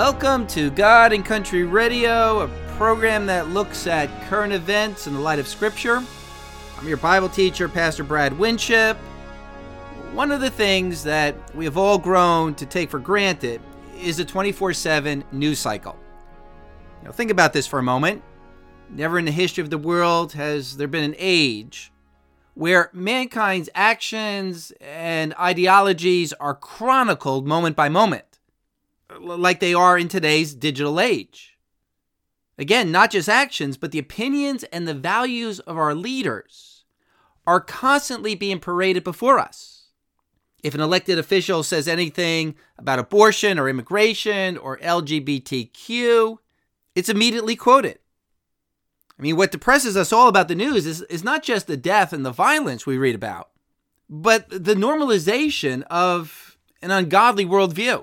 Welcome to God and Country Radio, a program that looks at current events in the light of Scripture. I'm your Bible teacher, Pastor Brad Winship. One of the things that we have all grown to take for granted is a 24/7 news cycle. Now, think about this for a moment. Never in the history of the world has there been an age where mankind's actions and ideologies are chronicled moment by moment, like they are in today's digital age. Again, not just actions, but the opinions and the values of our leaders are constantly being paraded before us. If an elected official says anything about abortion or immigration or LGBTQ, it's immediately quoted. I mean, what depresses us all about the news is not just the death and the violence we read about, but the normalization of an ungodly worldview.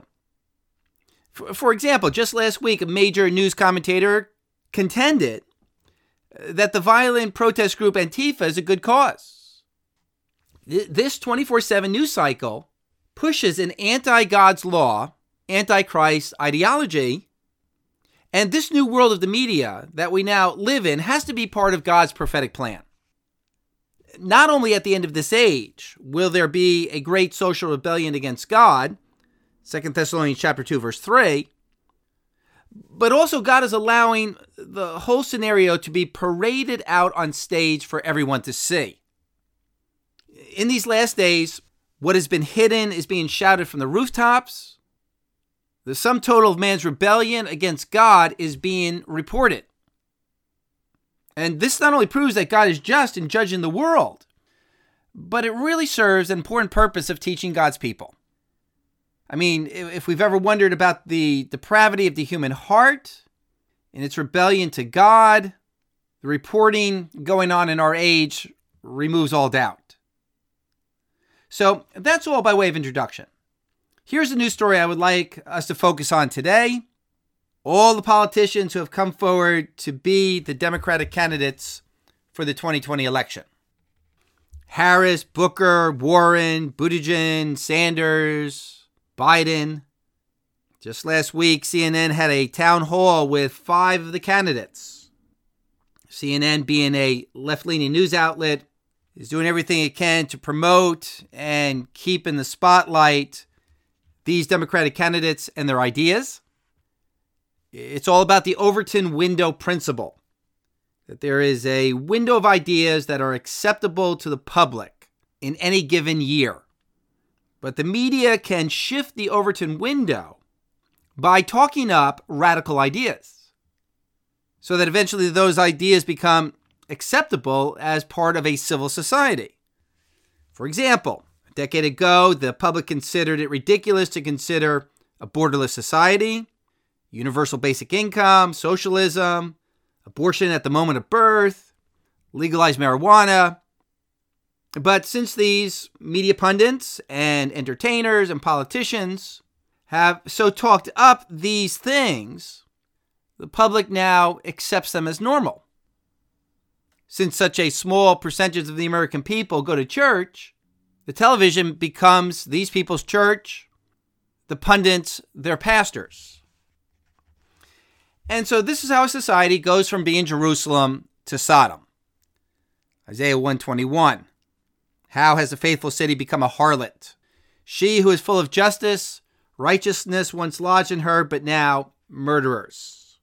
For example, just last week, a major news commentator contended that the violent protest group Antifa is a good cause. This 24/7 news cycle pushes an anti-God's law, anti-Christ ideology, and this new world of the media that we now live in has to be part of God's prophetic plan. Not only at the end of this age will there be a great social rebellion against God, 2 Thessalonians chapter 2, verse 3, but also God is allowing the whole scenario to be paraded out on stage for everyone to see. In these last days, what has been hidden is being shouted from the rooftops. The sum total of man's rebellion against God is being reported. And this not only proves that God is just in judging the world, but it really serves an important purpose of teaching God's people. I mean, if we've ever wondered about the depravity of the human heart and its rebellion to God, the reporting going on in our age removes all doubt. So that's all by way of introduction. Here's a news story I would like us to focus on today. All the politicians who have come forward to be the Democratic candidates for the 2020 election. Harris, Booker, Warren, Buttigieg, Sanders, Biden. Just last week, CNN had a town hall with 5 of the candidates. CNN, being a left-leaning news outlet, is doing everything it can to promote and keep in the spotlight these Democratic candidates and their ideas. It's all about the Overton window principle, that there is a window of ideas that are acceptable to the public in any given year. But the media can shift the Overton window by talking up radical ideas so that eventually those ideas become acceptable as part of a civil society. For example, a decade ago, the public considered it ridiculous to consider a borderless society, universal basic income, socialism, abortion at the moment of birth, legalized marijuana. But since these media pundits and entertainers and politicians have so talked up these things, the public now accepts them as normal. Since such a small percentage of the American people go to church, the television becomes these people's church, the pundits, their pastors. And so this is how a society goes from being Jerusalem to Sodom. Isaiah 121. How has the faithful city become a harlot? She who is full of justice, righteousness once lodged in her, but now murderers.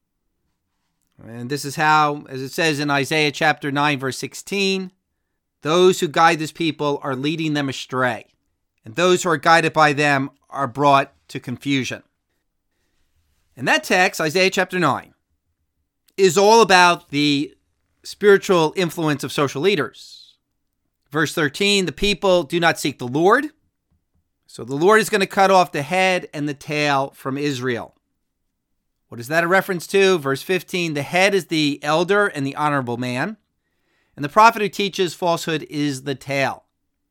And this is how, as it says in Isaiah chapter 9, verse 16, those who guide this people are leading them astray, and those who are guided by them are brought to confusion. And that text, Isaiah chapter 9, is all about the spiritual influence of social leaders. Verse 13, the people do not seek the Lord. So the Lord is going to cut off the head and the tail from Israel. What is that a reference to? Verse 15, the head is the elder and the honorable man, and the prophet who teaches falsehood is the tail.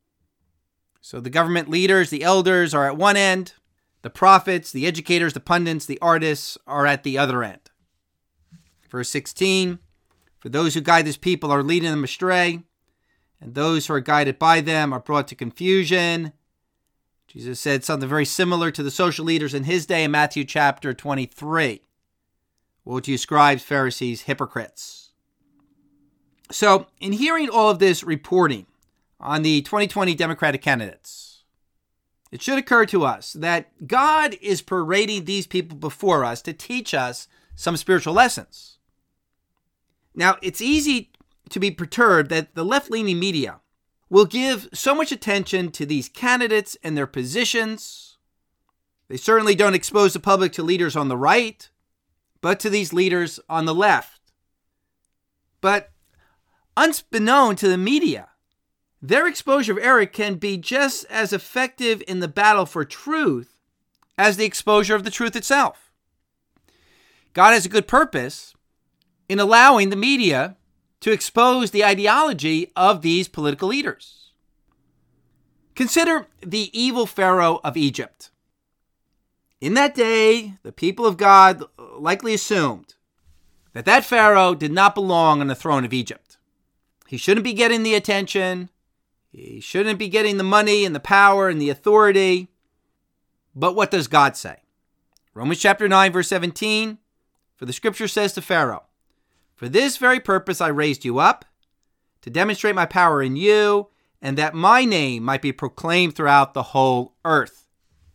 So the government leaders, the elders, are at one end. The prophets, the educators, the pundits, the artists are at the other end. Verse 16, for those who guide this people are leading them astray, and those who are guided by them are brought to confusion. Jesus said something very similar to the social leaders in his day in Matthew chapter 23. Woe to you, scribes, Pharisees, hypocrites. So, in hearing all of this reporting on the 2020 Democratic candidates, it should occur to us that God is parading these people before us to teach us some spiritual lessons. Now, it's easy to be perturbed that the left-leaning media will give so much attention to these candidates and their positions. They certainly don't expose the public to leaders on the right, but to these leaders on the left. But unbeknown to the media, their exposure of error can be just as effective in the battle for truth as the exposure of the truth itself. God has a good purpose in allowing the media to expose the ideology of these political leaders. Consider the evil Pharaoh of Egypt. In that day, the people of God likely assumed that Pharaoh did not belong on the throne of Egypt. He shouldn't be getting the attention. He shouldn't be getting the money and the power and the authority. But what does God say? Romans chapter 9, verse 17, for the scripture says to Pharaoh, "For this very purpose I raised you up, to demonstrate my power in you, and that my name might be proclaimed throughout the whole earth."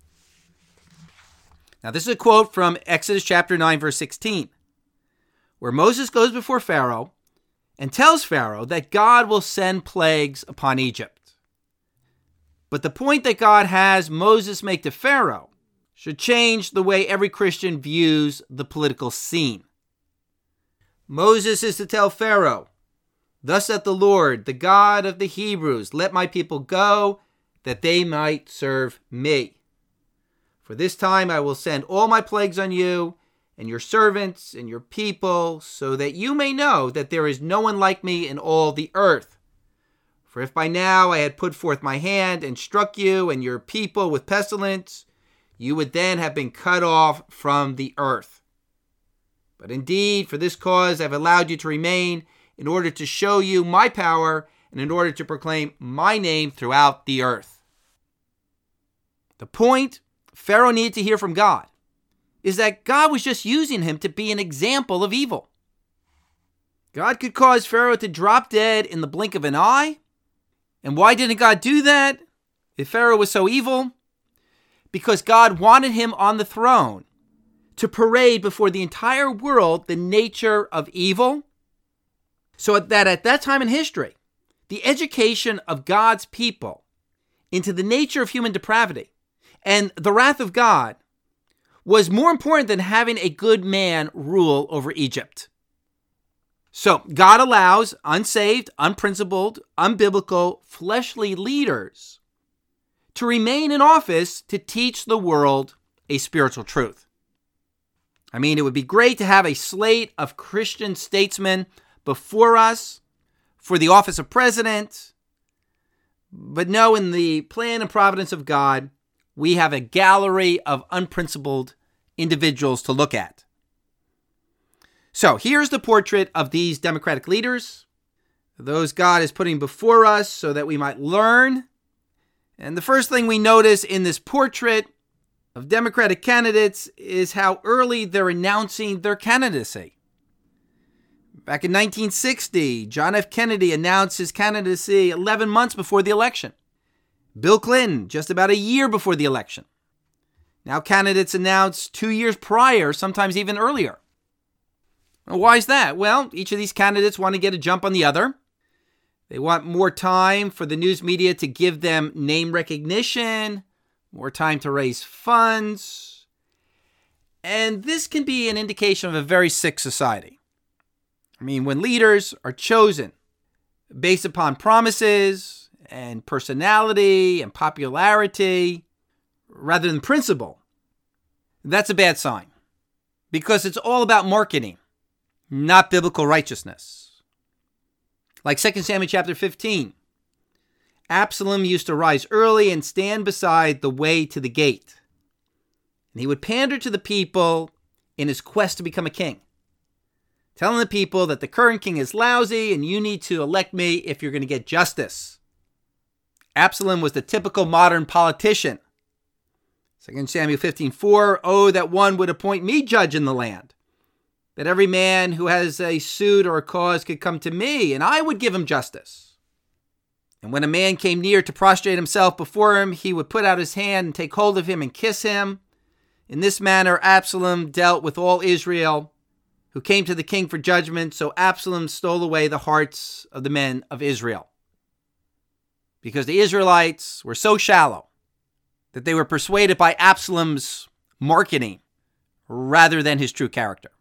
Now, this is a quote from Exodus chapter 9, verse 16, where Moses goes before Pharaoh and tells Pharaoh that God will send plagues upon Egypt. But the point that God has Moses make to Pharaoh should change the way every Christian views the political scene. Moses is to tell Pharaoh, "Thus saith the Lord, the God of the Hebrews, let my people go, that they might serve me. For this time I will send all my plagues on you, and your servants, and your people, so that you may know that there is no one like me in all the earth. For if by now I had put forth my hand, and struck you and your people with pestilence, you would then have been cut off from the earth. But indeed, for this cause I have allowed you to remain, in order to show you my power, and in order to proclaim my name throughout the earth." The point Pharaoh needed to hear from God is that God was just using him to be an example of evil. God could cause Pharaoh to drop dead in the blink of an eye. And why didn't God do that if Pharaoh was so evil? Because God wanted him on the throne to parade before the entire world the nature of evil, so that at that time in history, the education of God's people into the nature of human depravity and the wrath of God was more important than having a good man rule over Egypt. So God allows unsaved, unprincipled, unbiblical, fleshly leaders to remain in office to teach the world a spiritual truth. I mean, it would be great to have a slate of Christian statesmen before us for the office of president. But no, in the plan and providence of God, we have a gallery of unprincipled individuals to look at. So here's the portrait of these Democratic leaders, those God is putting before us so that we might learn. And the first thing we notice in this portrait of Democratic candidates is how early they're announcing their candidacy. Back in 1960, John F. Kennedy announced his candidacy 11 months before the election. Bill Clinton, just about a year before the election. Now candidates announce 2 years prior, sometimes even earlier. Why is that? Well, each of these candidates want to get a jump on the other. They want more time for the news media to give them name recognition, more time to raise funds. And this can be an indication of a very sick society. I mean, when leaders are chosen based upon promises and personality and popularity rather than principle, that's a bad sign, because it's all about marketing, not biblical righteousness. Like 2 Samuel chapter 15, Absalom used to rise early and stand beside the way to the gate. And he would pander to the people in his quest to become a king, telling the people that the current king is lousy and you need to elect me if you're going to get justice. Absalom was the typical modern politician 2 Samuel 15:4, oh, that one would appoint me judge in the land, that every man who has a suit or a cause could come to me, and I would give him justice. And when a man came near to prostrate himself before him, he would put out his hand and take hold of him and kiss him. In this manner, Absalom dealt with all Israel who came to the king for judgment. So Absalom stole away the hearts of the men of Israel, because the Israelites were so shallow that they were persuaded by Absalom's marketing rather than his true character.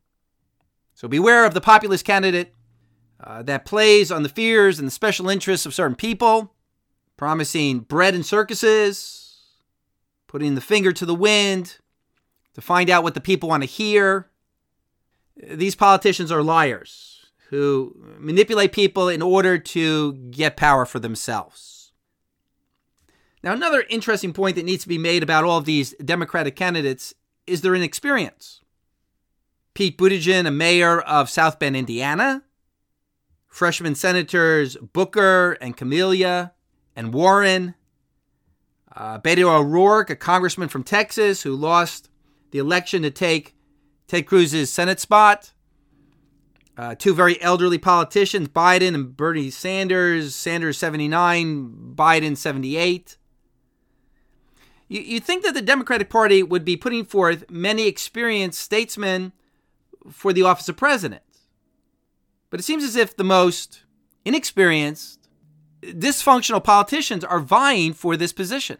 So beware of the populist candidate that plays on the fears and the special interests of certain people, promising bread and circuses, putting the finger to the wind to find out what the people want to hear. These politicians are liars who manipulate people in order to get power for themselves. Now, another interesting point that needs to be made about all of these Democratic candidates is their inexperience. Pete Buttigieg, a mayor of South Bend, Indiana. Freshman senators Booker and Camelia and Warren. Beto O'Rourke, a congressman from Texas who lost the election to take Ted Cruz's Senate spot. Two very elderly politicians, Biden and Bernie Sanders. Sanders 79, Biden 78. You think that the Democratic Party would be putting forth many experienced statesmen for the office of president. But it seems as if the most inexperienced, dysfunctional politicians are vying for this position.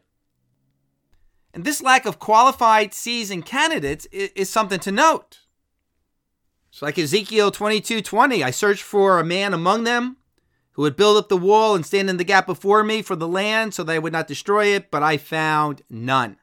And this lack of qualified, seasoned candidates is something to note. It's like Ezekiel 22:20. I searched for a man among them who would build up the wall and stand in the gap before me for the land so that I would not destroy it, but I found none.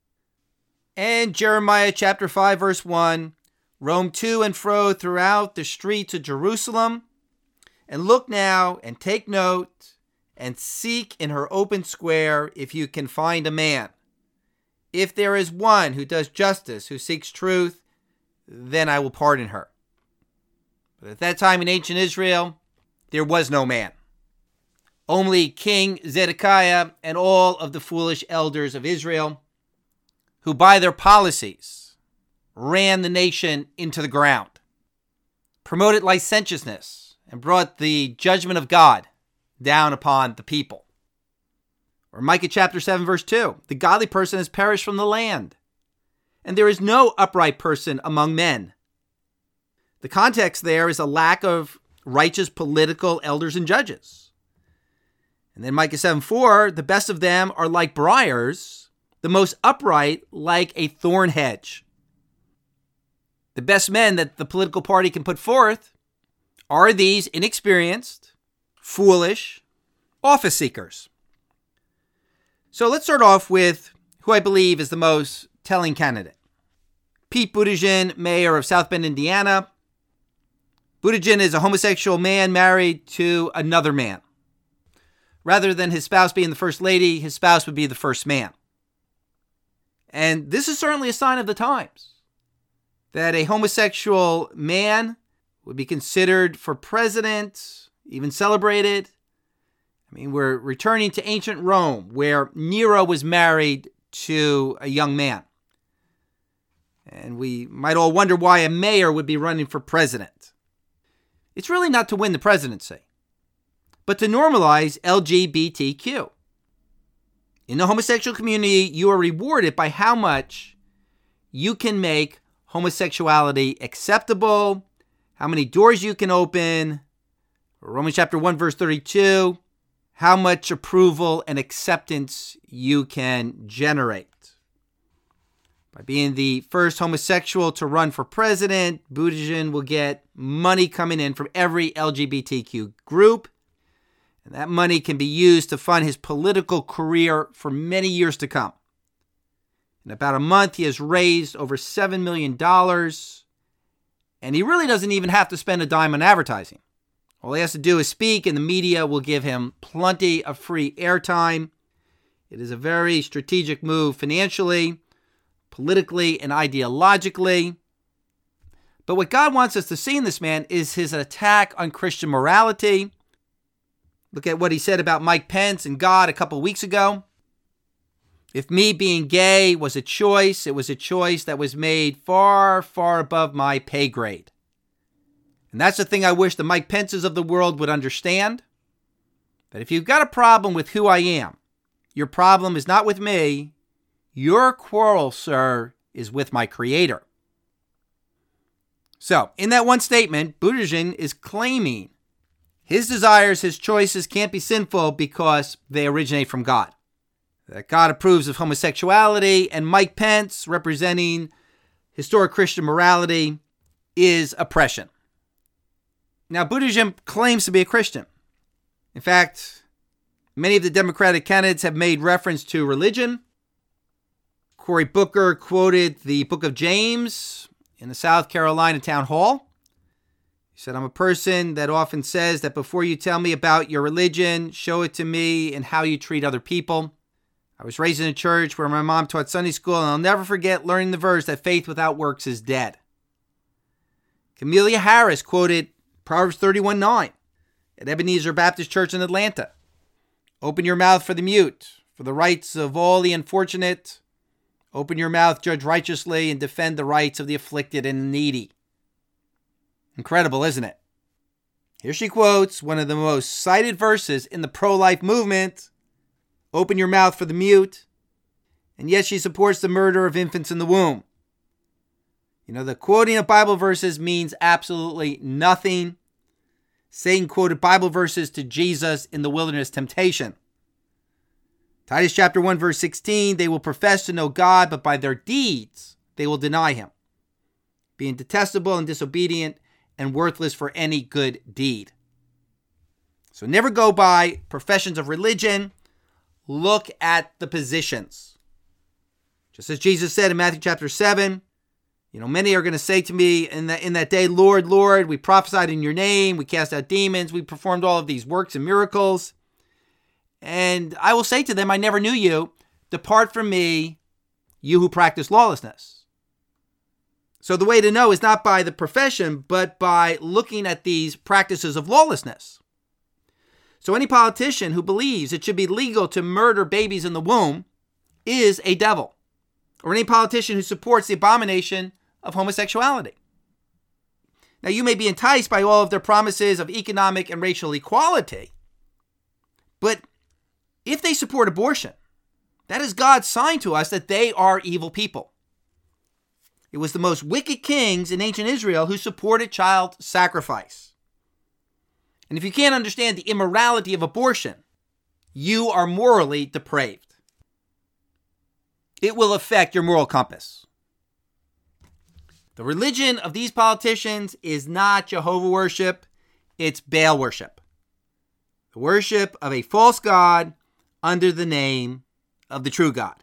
And Jeremiah chapter 5, verse 1, roam to and fro throughout the streets of Jerusalem, and look now and take note and seek in her open square if you can find a man. If there is one who does justice, who seeks truth, then I will pardon her. But at that time in ancient Israel, there was no man. Only King Zedekiah and all of the foolish elders of Israel, who by their policies ran the nation into the ground, promoted licentiousness, and brought the judgment of God down upon the people. Or Micah chapter 7, verse 2, the godly person has perished from the land, and there is no upright person among men. The context there is a lack of righteous political elders and judges. And then Micah 7:4, the best of them are like briars, the most upright like a thorn hedge. The best men that the political party can put forth are these inexperienced, foolish office seekers. So let's start off with who I believe is the most telling candidate. Pete Buttigieg, mayor of South Bend, Indiana. Buttigieg is a homosexual man married to another man. Rather than his spouse being the first lady, his spouse would be the first man. And this is certainly a sign of the times, that a homosexual man would be considered for president, even celebrated. I mean, we're returning to ancient Rome, where Nero was married to a young man. And we might all wonder why a mayor would be running for president. It's really not to win the presidency, but to normalize LGBTQ. In the homosexual community, you are rewarded by how much you can make homosexuality acceptable, how many doors you can open. Romans chapter 1, verse 32, how much approval and acceptance you can generate. By being the first homosexual to run for president, Buttigieg will get money coming in from every LGBTQ group. And that money can be used to fund his political career for many years to come. In about a month, he has raised over $7 million. And he really doesn't even have to spend a dime on advertising. All he has to do is speak, and the media will give him plenty of free airtime. It is a very strategic move financially, politically, and ideologically. But what God wants us to see in this man is his attack on Christian morality. Look at what he said about Mike Pence and God a couple weeks ago. If me being gay was a choice, it was a choice that was made far, far above my pay grade. And that's the thing I wish the Mike Pences of the world would understand. That if you've got a problem with who I am, your problem is not with me. Your quarrel, sir, is with my Creator. So, in that one statement, Buttigieg is claiming his desires, his choices can't be sinful because they originate from God. That God approves of homosexuality, and Mike Pence, representing historic Christian morality, is oppression. Now, Buttigieg claims to be a Christian. In fact, many of the Democratic candidates have made reference to religion. Cory Booker quoted the book of James in the South Carolina town hall. He said, I'm a person that often says that before you tell me about your religion, show it to me in how you treat other people. I was raised in a church where my mom taught Sunday school, and I'll never forget learning the verse that faith without works is dead. Camelia Harris quoted Proverbs 31:9 at Ebenezer Baptist Church in Atlanta. Open your mouth for the mute, for the rights of all the unfortunate. Open your mouth, judge righteously, and defend the rights of the afflicted and needy. Incredible, isn't it? Here she quotes one of the most cited verses in the pro-life movement. Open your mouth for the mute. And yet she supports the murder of infants in the womb. You know, the quoting of Bible verses means absolutely nothing. Satan quoted Bible verses to Jesus in the wilderness temptation. Titus chapter 1 verse 16, they will profess to know God, but by their deeds they will deny him, being detestable and disobedient and worthless for any good deed. So never go by professions of religion. Look at the positions. Just as Jesus said in Matthew chapter 7, many are going to say to me in that day, Lord, Lord, we prophesied in your name, we cast out demons, we performed all of these works and miracles. And I will say to them, I never knew you. Depart from me, you who practice lawlessness. So the way to know is not by the profession, but by looking at these practices of lawlessness. So any politician who believes it should be legal to murder babies in the womb is a devil. Or any politician who supports the abomination of homosexuality. Now, you may be enticed by all of their promises of economic and racial equality, but if they support abortion, that is God's sign to us that they are evil people. It was the most wicked kings in ancient Israel who supported child sacrifice. And if you can't understand the immorality of abortion, you are morally depraved. It will affect your moral compass. The religion of these politicians is not Jehovah worship, it's Baal worship. The worship of a false god under the name of the true God.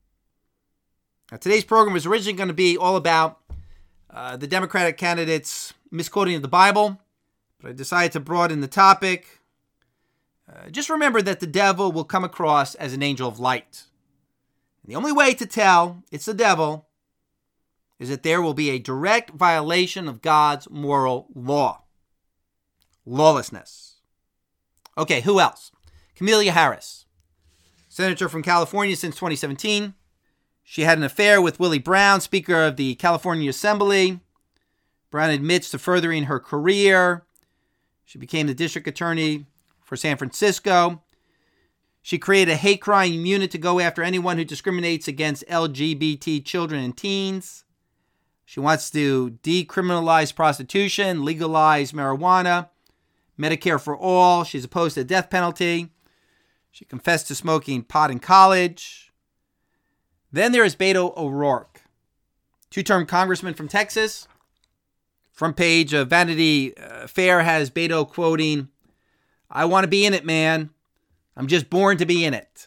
Now, today's program was originally going to be all about the Democratic candidates' misquoting of the Bible, but I decided to broaden the topic. Just remember that the devil will come across as an angel of light. And the only way to tell it's the devil is that there will be a direct violation of God's moral law. Lawlessness. Okay, who else? Camelia Harris, senator from California since 2017. She had an affair with Willie Brown, Speaker of the California Assembly. Brown admits to furthering her career. She became the district attorney for San Francisco. She created a hate crime unit to go after anyone who discriminates against LGBT children and teens. She wants to decriminalize prostitution, legalize marijuana, Medicare for all. She's opposed to the death penalty. She confessed to smoking pot in college. Then there is Beto O'Rourke, two-term congressman from Texas. Front page of Vanity Fair has Beto quoting, "I want to be in it, man. I'm just born to be in it."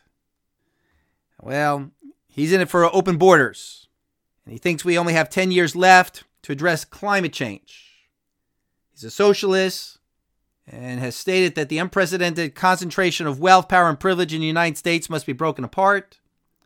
Well, he's in it for open borders. And he thinks we only have 10 years left to address climate change. He's a socialist and has stated that the unprecedented concentration of wealth, power, and privilege in the United States must be broken apart.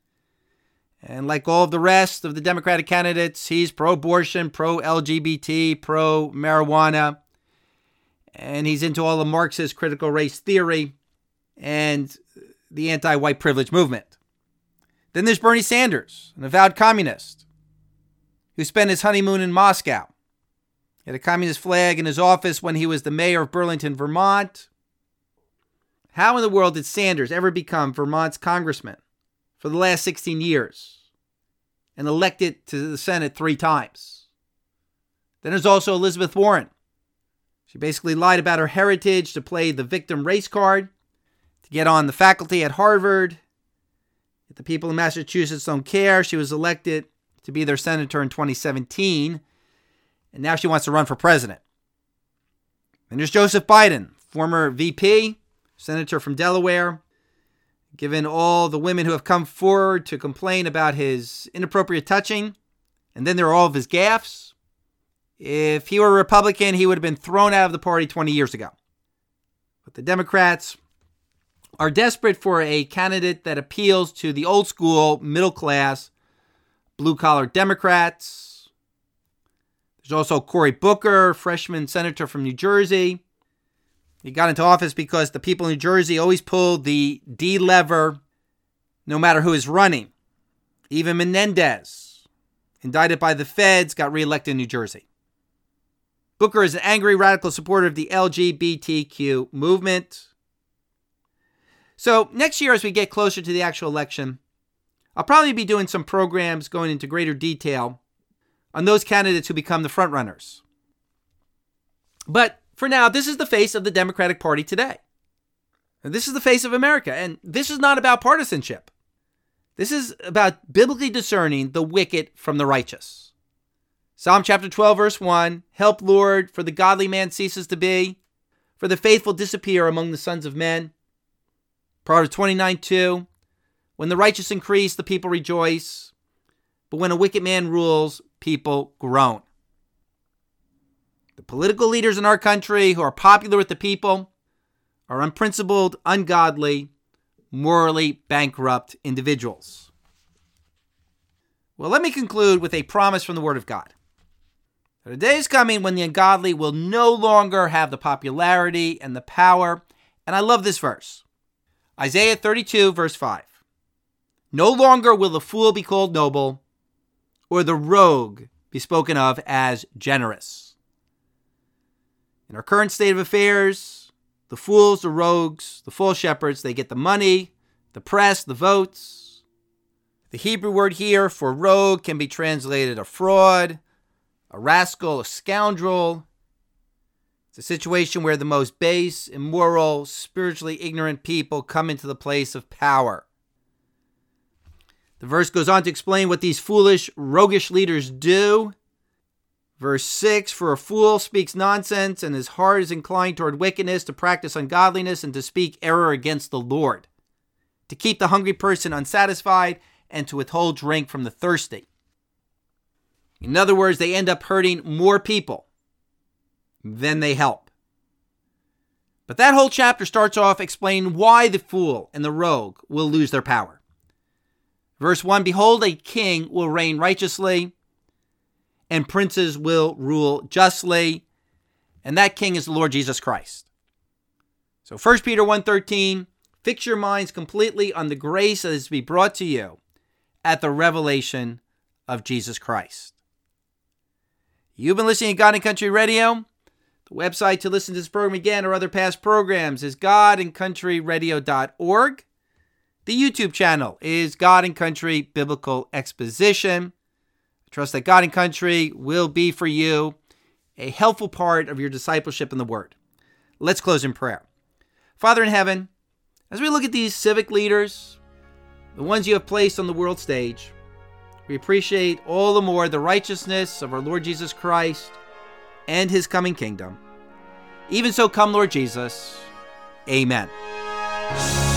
And like all of the rest of the Democratic candidates, he's pro-abortion, pro-LGBT, pro-marijuana. And he's into all the Marxist critical race theory and the anti-white privilege movement. Then there's Bernie Sanders, an avowed communist who spent his honeymoon in Moscow. He had a communist flag in his office when he was the mayor of Burlington, Vermont. How in the world did Sanders ever become Vermont's congressman for the last 16 years and elected to the Senate 3 times? Then there's also Elizabeth Warren. She basically lied about her heritage to play the victim race card, to get on the faculty at Harvard. If the people in Massachusetts don't care, she was elected to be their senator in 2017, and now she wants to run for president. Then there's Joseph Biden, former VP, senator from Delaware. Given all the women who have come forward to complain about his inappropriate touching, and then there are all of his gaffes, if he were a Republican, he would have been thrown out of the party 20 years ago. But the Democrats are desperate for a candidate that appeals to the old school, middle class, blue-collar Democrats. There's also Cory Booker, freshman senator from New Jersey. He got into office because the people in New Jersey always pulled the D lever no matter who is running. Even Menendez, indicted by the feds, got reelected in New Jersey. Booker is an angry radical supporter of the LGBTQ movement. So next year, as we get closer to the actual election, I'll probably be doing some programs going into greater detail on those candidates who become the frontrunners. But for now, this is the face of the Democratic Party today. And this is the face of America. And this is not about partisanship. This is about biblically discerning the wicked from the righteous. Psalm chapter 12, verse 1, help, Lord, for the godly man ceases to be, for the faithful disappear among the sons of men. Proverbs 29:2, when the righteous increase, the people rejoice, but when a wicked man rules, people groan. The political leaders in our country who are popular with the people are unprincipled, ungodly, morally bankrupt individuals. Well, let me conclude with a promise from the Word of God. The day is coming when the ungodly will no longer have the popularity and the power. And I love this verse. Isaiah 32, verse 5. No longer will the fool be called noble, or the rogue be spoken of as generous. In our current state of affairs, the fools, the rogues, the false shepherds, they get the money, the press, the votes. The Hebrew word here for rogue can be translated a fraud, a rascal, a scoundrel. It's a situation where the most base, immoral, spiritually ignorant people come into the place of power. The verse goes on to explain what these foolish, roguish leaders do. Verse 6, for a fool speaks nonsense, and his heart is inclined toward wickedness, to practice ungodliness, and to speak error against the Lord, to keep the hungry person unsatisfied, and to withhold drink from the thirsty. In other words, they end up hurting more people than they help. But that whole chapter starts off explaining why the fool and the rogue will lose their power. Verse 1, behold, a king will reign righteously, and princes will rule justly, and that king is the Lord Jesus Christ. So 1 Peter 1:13, fix your minds completely on the grace that is to be brought to you at the revelation of Jesus Christ. You've been listening to God and Country Radio. The website to listen to this program again or other past programs is godandcountryradio.org. The YouTube channel is God and Country Biblical Exposition. I trust that God and Country will be for you a helpful part of your discipleship in the Word. Let's close in prayer. Father in heaven, as we look at these civic leaders, the ones you have placed on the world stage, we appreciate all the more the righteousness of our Lord Jesus Christ and his coming kingdom. Even so, come, Lord Jesus. Amen.